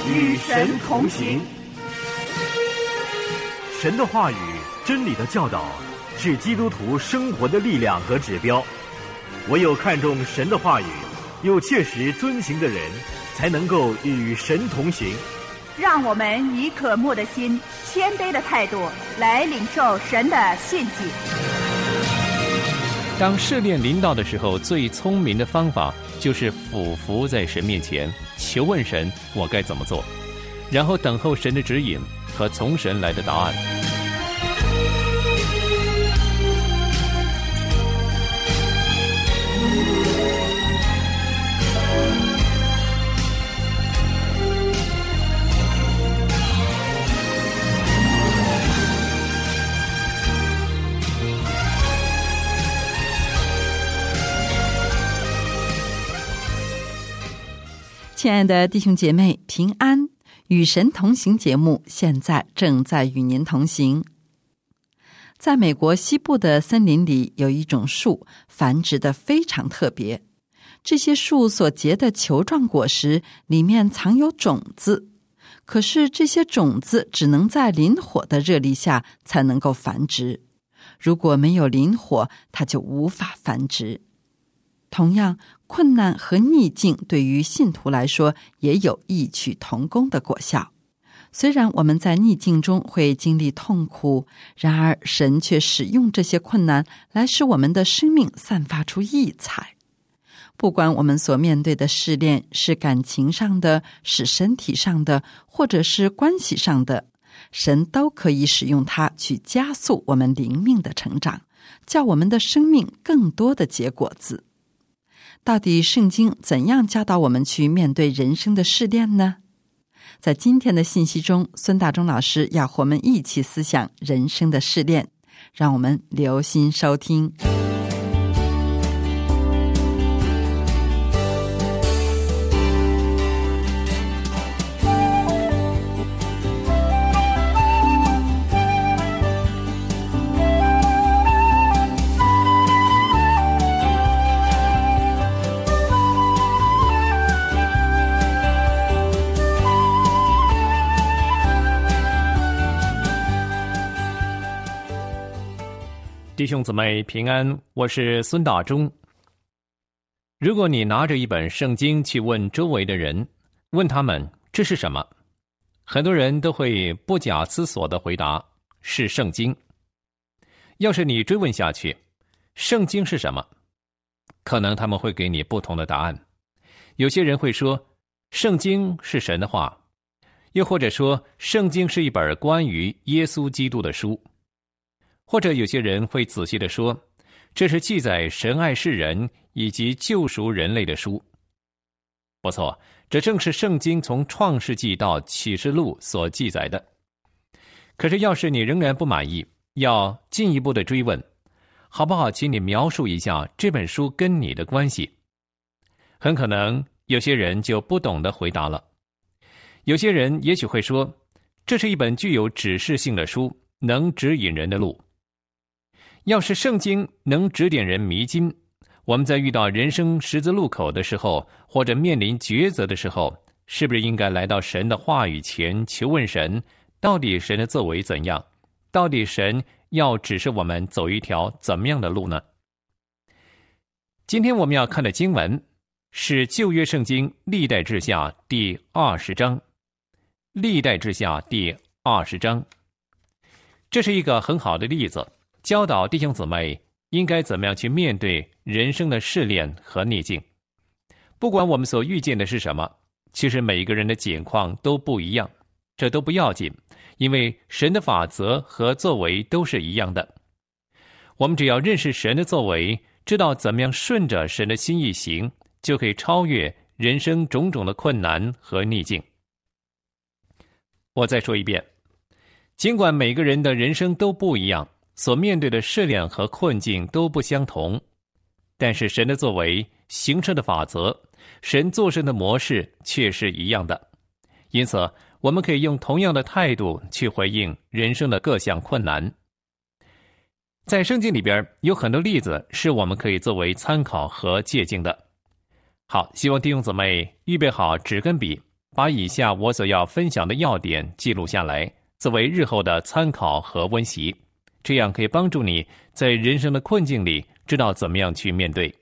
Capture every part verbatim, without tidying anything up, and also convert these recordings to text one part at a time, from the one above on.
与神同行。 神的话语、真理的教导，是基督徒生活的力量和指标。唯有看重神的话语，又切实遵行的人，才能够与神同行。 让我们以渴慕的心、谦卑的态度来领受神的信息。 当试炼临到的时候，最聪明的方法就是俯伏在神面前，求问神我该怎么做，然后等候神的指引和从神来的答案。 亲爱的弟兄姐妹，平安！与神同行节目现在正在与您同行。在美国西部的森林里，有一种树繁殖得非常特别。这些树所结的球状果实里面藏有种子，可是这些种子只能在林火的热力下才能够繁殖。如果没有林火，它就无法繁殖。同样，困难和逆境对于信徒来说也有异曲同工的果效。虽然我们在逆境中会经历痛苦，然而神却使用这些困难来使我们的生命散发出异彩。不管我们所面对的试炼是感情上的，是身体上的，或者是关系上的，神都可以使用它去加速我们灵命的成长，叫我们的生命更多的结果子。到底圣经怎样教导我们去面对人生的试炼呢？在今天的信息中，孙大中老师要和我们一起思想人生的试炼，让我们留心收听。 弟兄姊妹平安，我是孙大中。如果你拿着一本圣经去问周围的人，问他们这是什么，很多人都会不假思索地回答是圣经。要是你追问下去，圣经是什么，可能他们会给你不同的答案。有些人会说圣经是神的话，又或者说圣经是一本关于耶稣基督的书，或者有些人会仔细地说，这是记载神爱世人以及救赎人类的书。不错，这正是圣经从创世纪到启示录所记载的。可是要是你仍然不满意，要进一步的追问，好不好请你描述一下这本书跟你的关系？很可能有些人就不懂得回答了。有些人也许会说，这是一本具有指示性的书，能指引人的路。要是圣经能指点人迷津，我们在遇到人生十字路口的时候，或者面临抉择的时候，是不是应该来到神的话语前求问神，到底神的作为怎样？到底神要指示我们走一条怎么样的路呢？今天我们要看的经文是旧约圣经历代志下第二十章。历代志下第二十章，这是一个很好的例子，教导弟兄姊妹应该怎么样去面对人生的试炼和逆境。不管我们所遇见的是什么，其实每一个人的境况都不一样，这都不要紧，因为神的法则和作为都是一样的。我们只要认识神的作为，知道怎么样顺着神的心意行，就可以超越人生种种的困难和逆境。我再说一遍，尽管每个人的人生都不一样，所面对的试炼和困境都不相同，但是神的作为、行事的法则、神做事的模式却是一样的。因此，我们可以用同样的态度去回应人生的各项困难。在圣经里边有很多例子是我们可以作为参考和借鉴的。好，希望弟兄姊妹预备好纸跟笔， 把以下我所要分享的要点记录下来，作为日后的参考和温习，这样可以帮助你在人生的困境里知道怎么样去面对。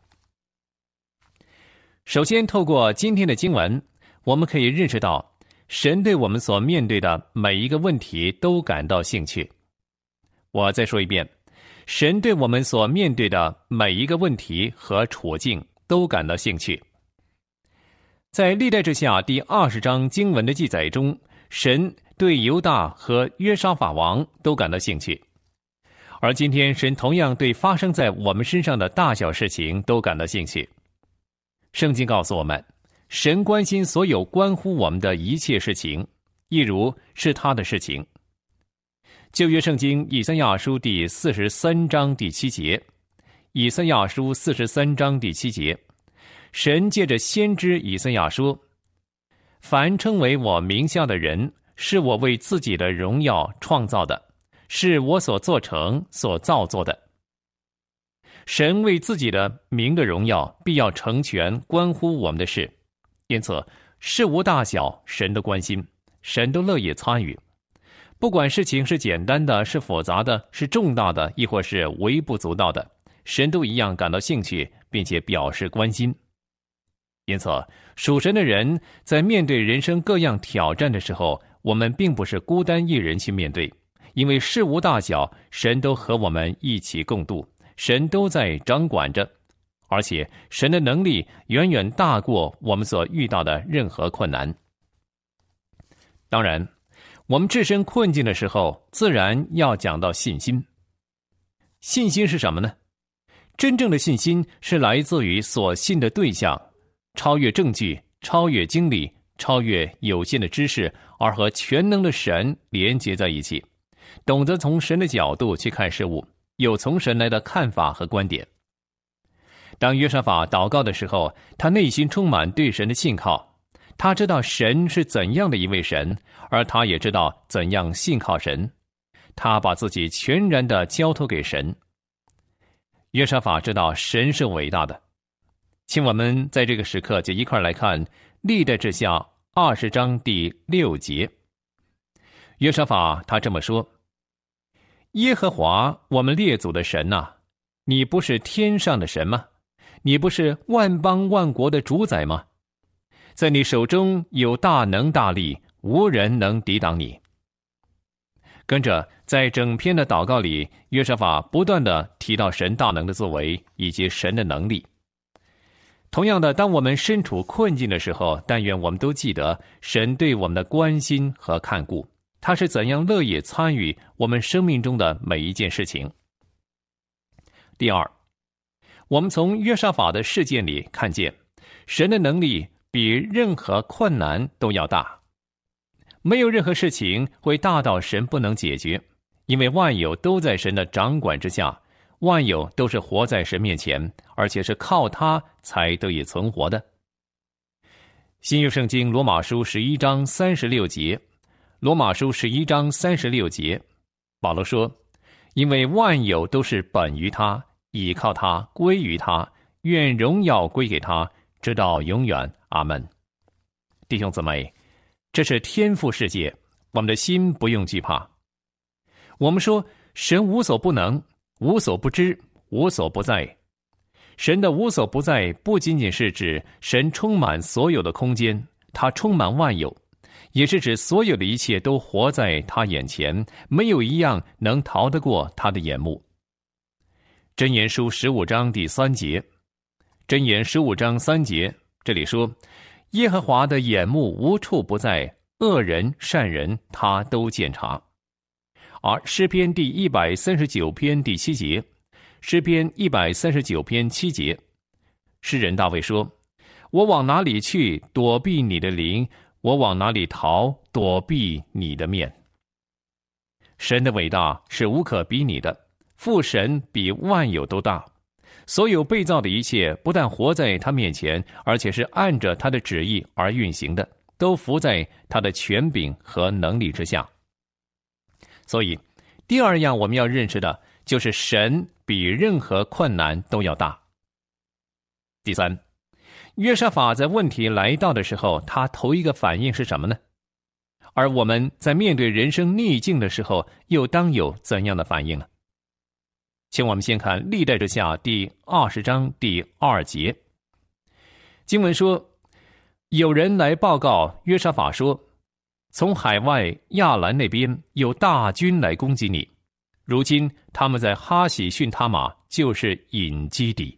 首先，透过今天的经文，我们可以认识到，神对我们所面对的每一个问题都感到兴趣。我再说一遍，神对我们所面对的每一个问题和处境都感到兴趣。在历代志下第二十章经文的记载中，神对犹大和约沙法王都感到兴趣。而今天，神同样对发生在我们身上的大小事情都感到兴趣。圣经告诉我们，神关心所有关乎我们的一切事情，一如是他的事情。旧约圣经以赛亚书第四十三章第七节，以赛亚书四十三章第七节，神借着先知以赛亚说：凡称为我名下的人，是我为自己的荣耀创造的，是我所做成所造作的。神为自己的名的荣耀必要成全关乎我们的事，因此事无大小神都关心，神都乐意参与。不管事情是简单的，是复杂的，是重大的，亦或是微不足道的，神都一样感到兴趣，并且表示关心。因此，属神的人在面对人生各样挑战的时候，我们并不是孤单一人去面对，因为事无大小，神都和我们一起共度，神都在掌管着，而且神的能力远远大过我们所遇到的任何困难。当然，我们置身困境的时候，自然要讲到信心。信心是什么呢？真正的信心是来自于所信的对象，超越证据，超越经历，超越有限的知识，而和全能的神连接在一起，懂得从神的角度去看事物，有从神来的看法和观点。当约沙法祷告的时候，他内心充满对神的信靠，他知道神是怎样的一位神，而他也知道怎样信靠神，他把自己全然的交托给神。约沙法知道神是伟大的。请我们在这个时刻就一块来看历代志下二十章第六节。约沙法他这么说：耶和华我们列祖的神啊，你不是天上的神吗？你不是万邦万国的主宰吗？在你手中有大能大力，无人能抵挡你。跟着在整篇的祷告里，约沙法不断地提到神大能的作为以及神的能力。同样的，当我们身处困境的时候，但愿我们都记得神对我们的关心和看顾，他是怎样乐意参与我们生命中的每一件事情。第二，我们从约沙法的事件里看见，神的能力比任何困难都要大。没有任何事情会大到神不能解决，因为万有都在神的掌管之下，万有都是活在神面前，而且是靠他才得以存活的。新约圣经罗马书十一章三十六节，罗马书十一章三十六节，保罗说：因为万有都是本于他，倚靠他，归于他，愿荣耀归给他，直到永远。阿们。弟兄姊妹，这是天父世界，我们的心不用惧怕。我们说神无所不能，无所不知，无所不在。神的无所不在不仅仅是指神充满所有的空间，他充满万有，也是指所有的一切都活在他眼前，没有一样能逃得过他的眼目。箴言书十五章第三节，箴言十五章三节，这里说：耶和华的眼目无处不在，恶人善人他都鉴察。而诗篇第一百三十九篇第七节，诗篇一百三十九篇七节，诗人大卫说：我往哪里去躲避你的灵？我往哪里逃躲避你的面？神的伟大是无可比拟的，父神比万有都大。所有被造的一切不但活在他面前，而且是按着他的旨意而运行的，都服在他的权柄和能力之下。所以第二样我们要认识的就是神比任何困难都要大。第三， 约沙法在问题来到的时候，他头一个反应是什么呢？而我们在面对人生逆境的时候，又当有怎样的反应呢？请我们先看历代志下第二十章第二节。经文说，有人来报告约沙法说，从海外亚兰那边有大军来攻击你，如今他们在哈喜逊他玛，就是隐基底。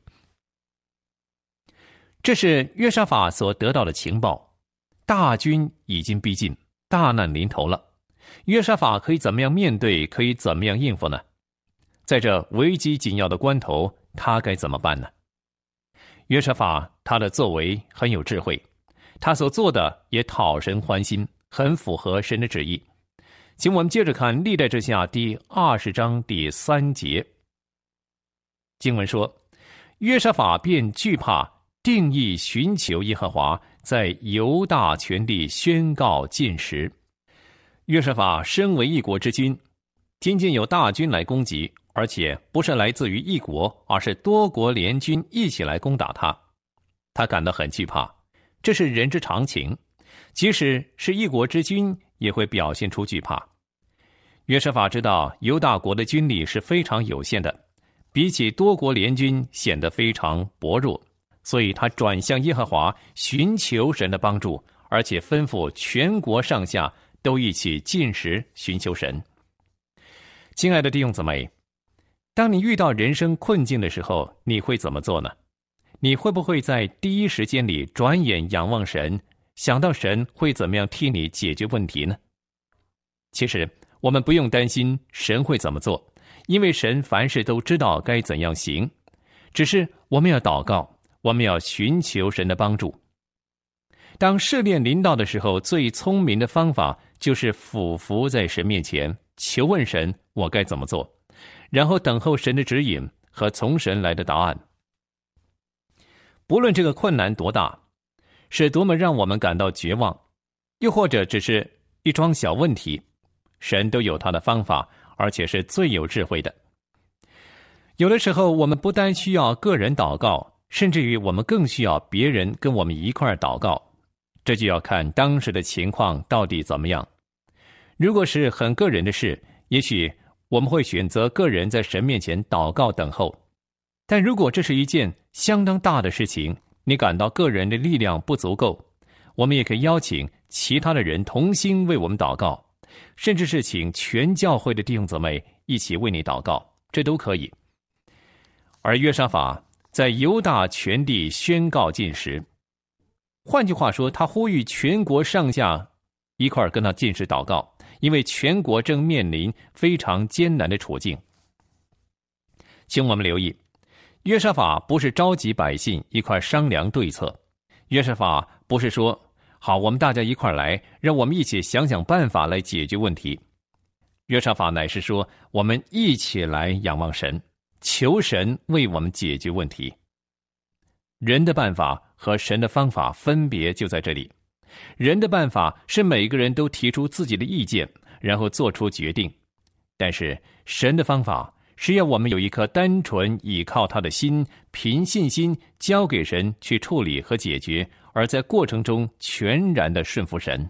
这是约沙法所得到的情报，大军已经逼近，大难临头了。约沙法可以怎么样面对，可以怎么样应付呢？在这危机紧要的关头，他该怎么办呢？约沙法他的作为很有智慧，他所做的也讨神欢心，很符合神的旨意。请我们接着看历代志下第二十章第三节。经文说，约沙法便惧怕，定义寻求耶和华，在犹大全地宣告禁食。约沙法身为一国之君，听见有大军来攻击，而且不是来自于一国，而是多国联军一起来攻打他，他感到很惧怕，这是人之常情，即使是一国之君也会表现出惧怕。约沙法知道犹大国的军力是非常有限的，比起多国联军显得非常薄弱，所以他转向耶和华，寻求神的帮助，而且吩咐全国上下都一起禁食寻求神。亲爱的弟兄姊妹，当你遇到人生困境的时候，你会怎么做呢？你会不会在第一时间里转眼仰望神，想到神会怎么样替你解决问题呢？其实我们不用担心神会怎么做，因为神凡事都知道该怎样行，只是我们要祷告，我们要寻求神的帮助。当试炼临到的时候，最聪明的方法就是俯伏在神面前，求问神我该怎么做，然后等候神的指引和从神来的答案。不论这个困难多大，是多么让我们感到绝望，又或者只是一桩小问题，神都有他的方法，而且是最有智慧的。有的时候我们不单需要个人祷告，甚至于我们更需要别人跟我们一块儿祷告，这就要看当时的情况到底怎么样。如果是很个人的事，也许我们会选择个人在神面前祷告等候。但如果这是一件相当大的事情，你感到个人的力量不足够，我们也可以邀请其他的人同心为我们祷告，甚至是请全教会的弟兄姊妹一起为你祷告，这都可以。而约沙法在犹大全地宣告禁食，换句话说，他呼吁全国上下一块儿跟他禁食祷告，因为全国正面临非常艰难的处境。请我们留意，约沙法不是召集百姓一块商量对策，约沙法不是说好，我们大家一块来，让我们一起想想办法来解决问题。约沙法乃是说，我们一起来仰望神，求神为我们解决问题。人的办法和神的方法分别就在这里。人的办法是每个人都提出自己的意见，然后做出决定，但是神的方法是要我们有一颗单纯倚靠他的心，凭信心交给神去处理和解决，而在过程中全然的顺服神。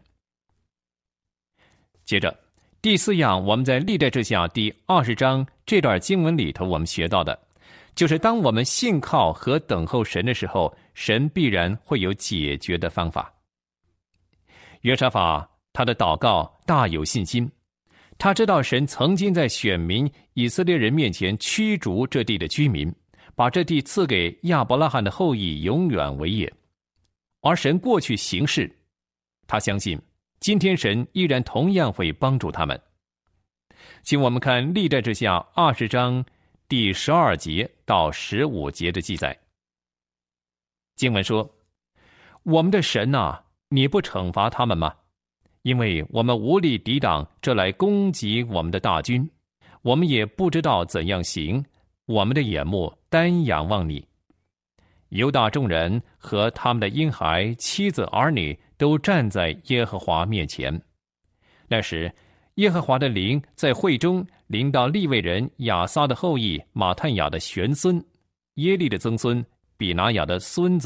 接着第四样，我们在历代志下第二十章这段经文里头我们学到的，就是当我们信靠和等候神的时候，神必然会有解决的方法。约沙法他的祷告大有信心，他知道神曾经在选民以色列人面前驱逐这地的居民，把这地赐给亚伯拉罕的后裔永远为业。而神过去行事，他相信今天神依然同样会帮助他们。请我们看历代志下二十章第十二节到十五节的记载。经文说，我们的神啊，你不惩罚他们吗？因为我们无力抵挡这来攻击我们的大军，我们也不知道怎样行，我们的眼目单仰望你。犹大众人和他们的婴孩、妻子、儿女都站在耶和华面前。那时耶和华的灵在会中临到利未人亚撒的后裔马探雅的玄孙、耶利的曾孙比拿雅的孙子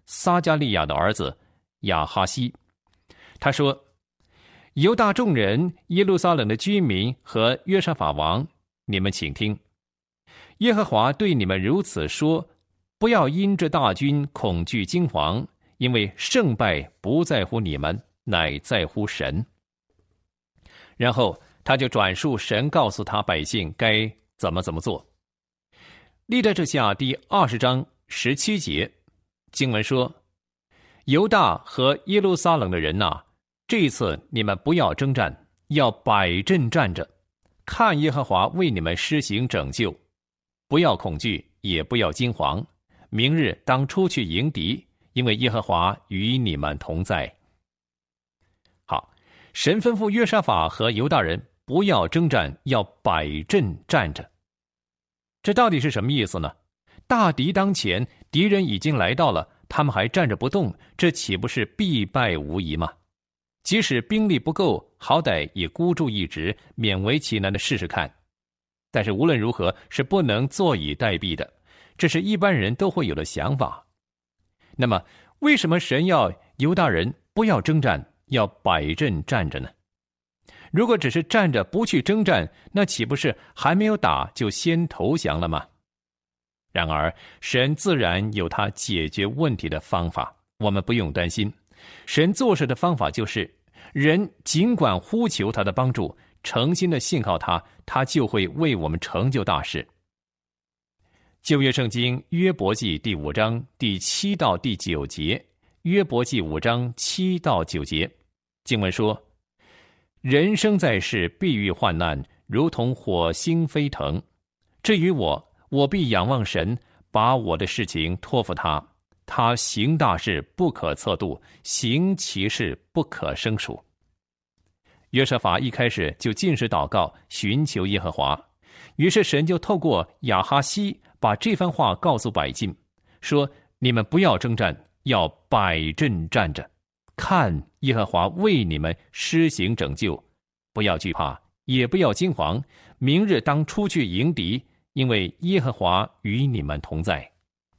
撒加利亚的儿子亚哈西。他说：犹大众人、耶路撒冷的居民和约沙法王，你们请听，耶和华对你们如此说：不要因这大军恐惧惊惶，因为胜败不在乎你们，乃在乎神。然后他就转述神告诉他百姓该怎么怎么做。历代志下第二十章十七节，经文说：犹大和耶路撒冷的人哪、啊，这一次你们不要征战，要摆阵站着，看耶和华为你们施行拯救，不要恐惧，也不要惊惶。明日当出去迎敌，因为耶和华与你们同在。好，神吩咐约沙法和犹大人不要征战，要摆阵站着。这到底是什么意思呢？大敌当前，敌人已经来到了，他们还站着不动，这岂不是必败无疑吗？即使兵力不够，好歹也孤注一掷，勉为其难的试试看。但是无论如何是不能坐以待毙的，这是一般人都会有的想法。那么为什么神要犹大人不要征战，要摆阵站着呢？如果只是站着不去征战，那岂不是还没有打就先投降了吗？然而神自然有他解决问题的方法，我们不用担心。神做事的方法就是，人尽管呼求他的帮助，诚心的信靠他，他就会为我们成就大事。旧约圣经约伯记第五章第七到第九节，约伯记五章七到九节，经文说：人生在世，必遇患难，如同火星飞腾。至于我，我必仰望神，把我的事情托付他。他行大事不可测度，行奇事不可胜数。约沙法一开始就禁食祷告，寻求耶和华，于是神就透过亚哈西把这番话告诉百姓，说：你们不要征战，要摆阵站着，看耶和华为你们施行拯救，不要惧怕，也不要惊惶，明日当出去迎敌，因为耶和华与你们同在。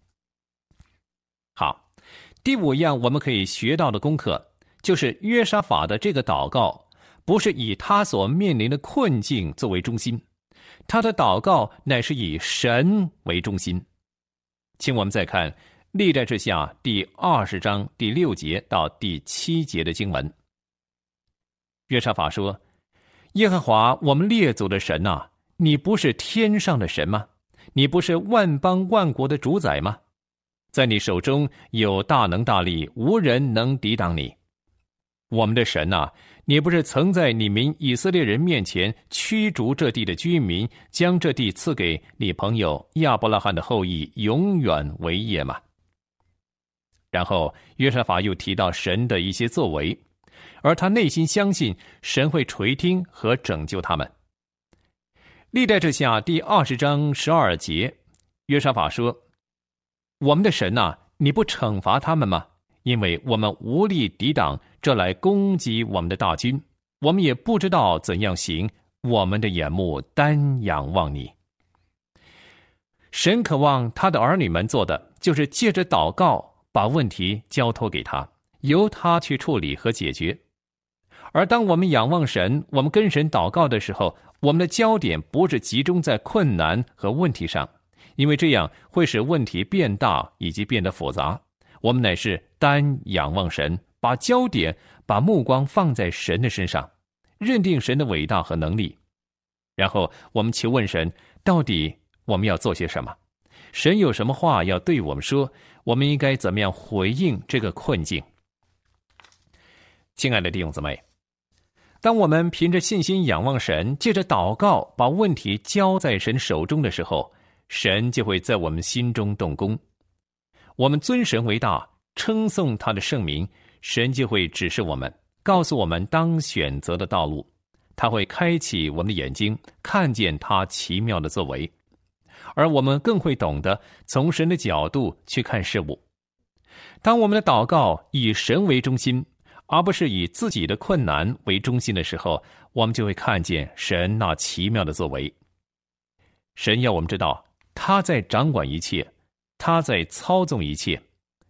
好，第五样我们可以学到的功课，就是约沙法的这个祷告不是以他所面临的困境作为中心，他的祷告乃是以神为中心。请我们再看历代志下第二十章第六节到第七节的经文。约沙法说：耶和华我们列祖的神啊，你不是天上的神吗？你不是万邦万国的主宰吗？在你手中有大能大力，无人能抵挡你。我们的神啊，你不是曾在你民以色列人面前驱逐这地的居民，将这地赐给你朋友亚伯拉罕的后裔，永远为业吗？然后约沙法又提到神的一些作为，而他内心相信神会垂听和拯救他们。历代志下第二十章十二节，约沙法说：我们的神啊，你不惩罚他们吗？因为我们无力抵挡这来攻击我们的大军，我们也不知道怎样行，我们的眼目单仰望你。神渴望他的儿女们做的，就是借着祷告把问题交托给他，由他去处理和解决。而当我们仰望神，我们跟神祷告的时候，我们的焦点不是集中在困难和问题上，因为这样会使问题变大以及变得复杂。我们乃是单仰望神，把焦点把目光放在神的身上，认定神的伟大和能力。然后我们求问神，到底我们要做些什么？神有什么话要对我们说？我们应该怎么样回应这个困境？亲爱的弟兄姊妹，当我们凭着信心仰望神，借着祷告把问题交在神手中的时候，神就会在我们心中动工。我们尊神为大，称颂他的圣名，神就会指示我们，告诉我们当选择的道路。他会开启我们的眼睛，看见他奇妙的作为，而我们更会懂得从神的角度去看事物。当我们的祷告以神为中心，而不是以自己的困难为中心的时候，我们就会看见神那奇妙的作为。神要我们知道，他在掌管一切，他在操纵一切，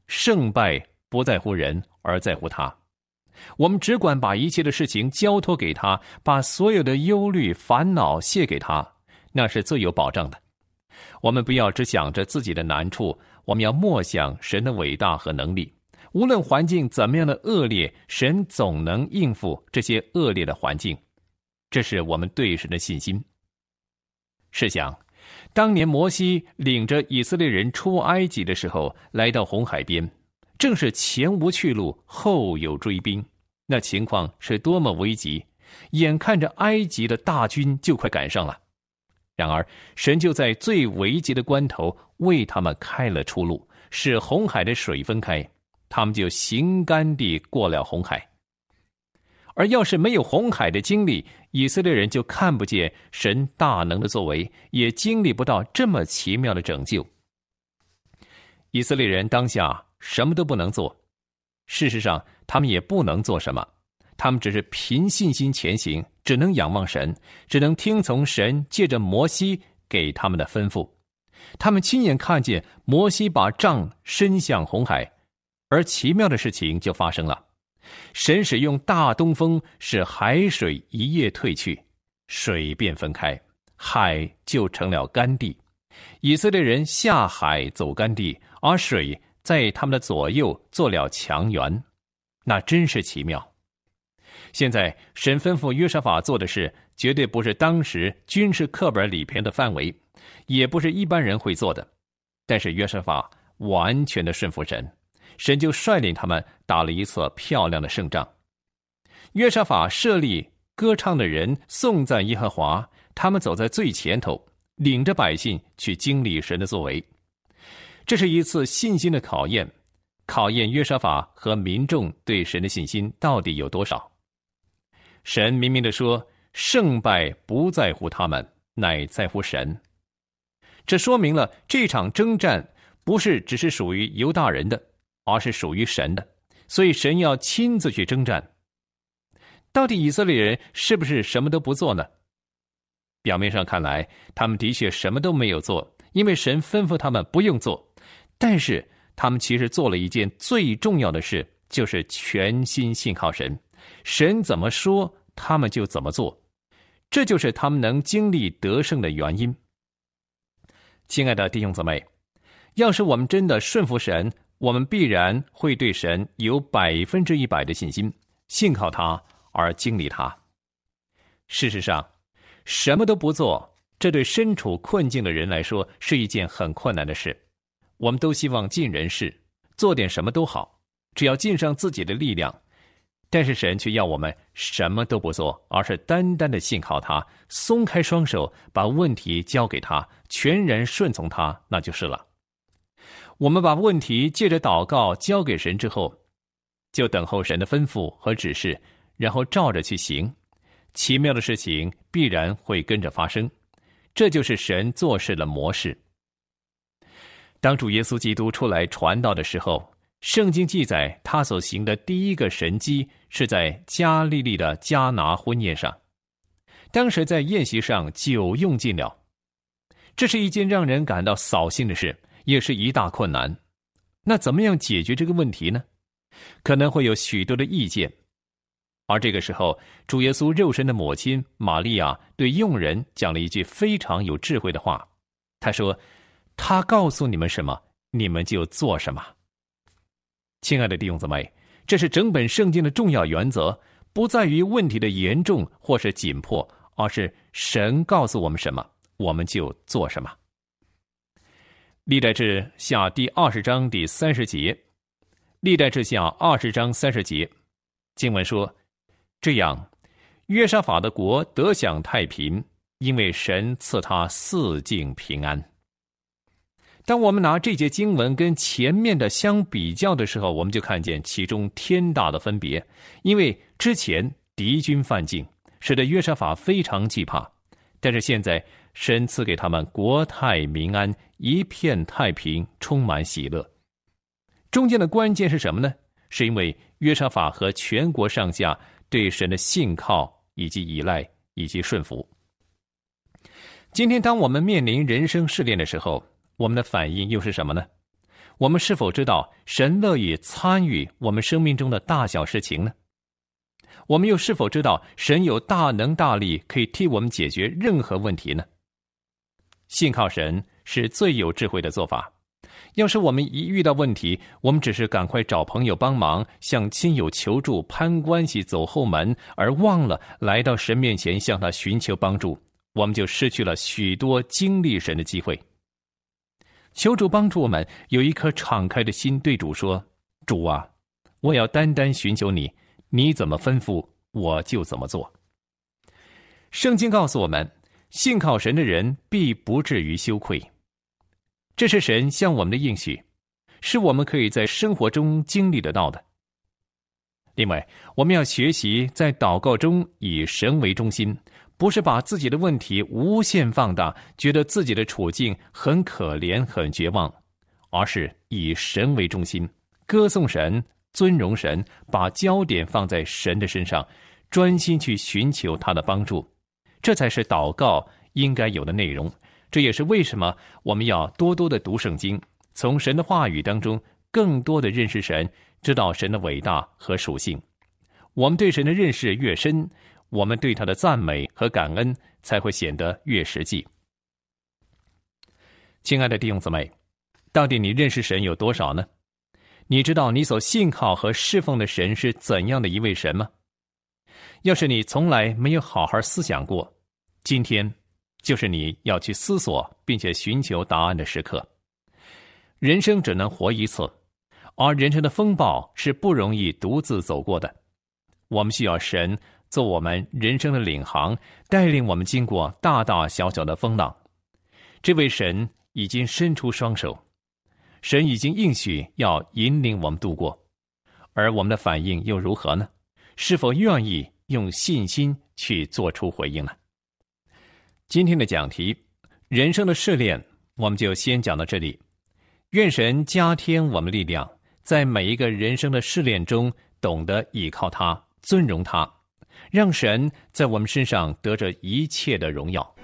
胜败不在乎人，而在乎他。我们只管把一切的事情交托给他，把所有的忧虑烦恼卸给他，那是最有保障的。我们不要只想着自己的难处，我们要默想神的伟大和能力。无论环境怎么样的恶劣，神总能应付这些恶劣的环境，这是我们对神的信心。试想，当年摩西领着以色列人出埃及的时候，来到红海边，正是前无去路，后有追兵，那情况是多么危急，眼看着埃及的大军就快赶上了。然而神就在最危急的关头为他们开了出路，使红海的水分开，他们就行干地过了红海。而要是没有红海的经历，以色列人就看不见神大能的作为，也经历不到这么奇妙的拯救。以色列人当下什么都不能做，事实上他们也不能做什么，他们只是凭信心前行，只能仰望神，只能听从神借着摩西给他们的吩咐。他们亲眼看见摩西把杖伸向红海，而奇妙的事情就发生了。神使用大东风，使海水一夜退去，水便分开，海就成了干地。以色列人下海走干地，而水在他们的左右做了墙垣，那真是奇妙。现在神吩咐约沙法做的事，绝对不是当时军事课本里边的范围，也不是一般人会做的。但是约沙法完全的顺服神，神就率领他们打了一次漂亮的胜仗。约沙法设立歌唱的人颂赞耶和华，他们走在最前头，领着百姓去经历神的作为。这是一次信心的考验，考验约沙法和民众对神的信心到底有多少。神明明地说，胜败不在乎他们，乃在乎神。这说明了这场征战不是只是属于犹大人的，而是属于神的，所以神要亲自去征战。到底以色列人是不是什么都不做呢？表面上看来，他们的确什么都没有做，因为神吩咐他们不用做。但是他们其实做了一件最重要的事，就是全心信靠神。神怎么说，他们就怎么做，这就是他们能经历得胜的原因。亲爱的弟兄姊妹，要是我们真的顺服神，我们必然会对神有百分之一百的信心，信靠他而经历他。事实上，什么都不做，这对身处困境的人来说是一件很困难的事。我们都希望尽人事，做点什么都好，只要尽上自己的力量。但是神却要我们什么都不做，而是单单的信靠他，松开双手，把问题交给他，全然顺从他，那就是了。我们把问题借着祷告交给神之后，就等候神的吩咐和指示，然后照着去行，奇妙的事情必然会跟着发生。这就是神做事的模式。当主耶稣基督出来传道的时候，圣经记载他所行的第一个神迹是在加利利的迦拿婚宴上。当时在宴席上酒用尽了，这是一件让人感到扫兴的事，也是一大困难。那怎么样解决这个问题呢？可能会有许多的意见。而这个时候，主耶稣肉身的母亲玛利亚对佣人讲了一句非常有智慧的话。她说，他告诉你们什么，你们就做什么。亲爱的弟兄姊妹，这是整本圣经的重要原则，不在于问题的严重或是紧迫，而是神告诉我们什么，我们就做什么。历代志下第二十章第三十节，历代志下二十章三十节，经文说，这样约沙法的国得享太平，因为神赐他四境平安。当我们拿这节经文跟前面的相比较的时候，我们就看见其中天大的分别。因为之前敌军犯境，使得约沙法非常惧怕，但是现在神赐给他们国泰民安，一片太平，充满喜乐。中间的关键是什么呢？是因为约沙法和全国上下对神的信靠以及依赖以及顺服。今天当我们面临人生试炼的时候，我们的反应又是什么呢？ 我们是否知道神乐意参与我们生命中的大小事情呢？我们又是否知道神有大能大力可以替我们解决任何问题呢？信靠神是最有智慧的做法。要是我们一遇到问题，我们只是赶快找朋友帮忙，向亲友求助，攀关系，走后门，而忘了来到神面前向他寻求帮助，我们就失去了许多经历神的机会。求主帮助我们有一颗敞开的心，对主说：主啊，我要单单寻求你，你怎么吩咐我就怎么做。圣经告诉我们，信靠神的人必不至于羞愧。这是神向我们的应许，是我们可以在生活中经历得到的。另外，我们要学习在祷告中以神为中心，不是把自己的问题无限放大，觉得自己的处境很可怜很绝望，而是以神为中心，歌颂神，尊荣神，把焦点放在神的身上，专心去寻求他的帮助。这才是祷告应该有的内容。这也是为什么我们要多多的读圣经，从神的话语当中更多的认识神，知道神的伟大和属性。我们对神的认识越深，我们对他的赞美和感恩才会显得越实际。亲爱的弟兄姊妹，到底你认识神有多少呢？你知道你所信靠和侍奉的神是怎样的一位神吗？要是你从来没有好好思想过，今天就是你要去思索并且寻求答案的时刻。人生只能活一次，而人生的风暴是不容易独自走过的。我们需要神做我们人生的领航，带领我们经过大大小小的风浪。这位神已经伸出双手，神已经应许要引领我们度过，而我们的反应又如何呢？是否愿意用信心去做出回应呢？今天的讲题，人生的试炼，我们就先讲到这里。愿神加添我们力量，在每一个人生的试炼中，懂得依靠他，尊荣他，让神在我们身上得着一切的荣耀。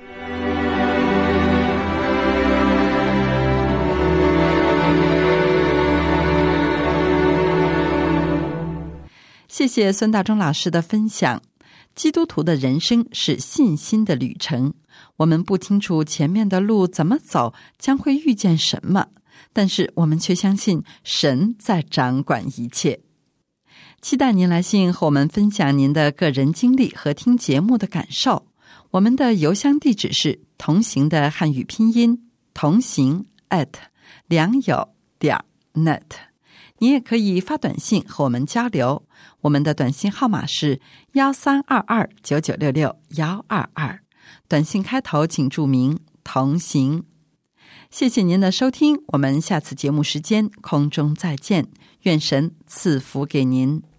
谢谢孙大中老师的分享。基督徒的人生是信心的旅程，我们不清楚前面的路怎么走，将会遇见什么，但是我们却相信神在掌管一切。期待您来信和我们分享您的个人经历和听节目的感受。我们的邮箱地址是同行的汉语拼音同行 at 良友点 net。你也可以发短信和我们交流，我们的短信号码是幺三二二九九六六幺二二，短信开头请注明同行。谢谢您的收听，我们下次节目时间空中再见，愿神赐福给您。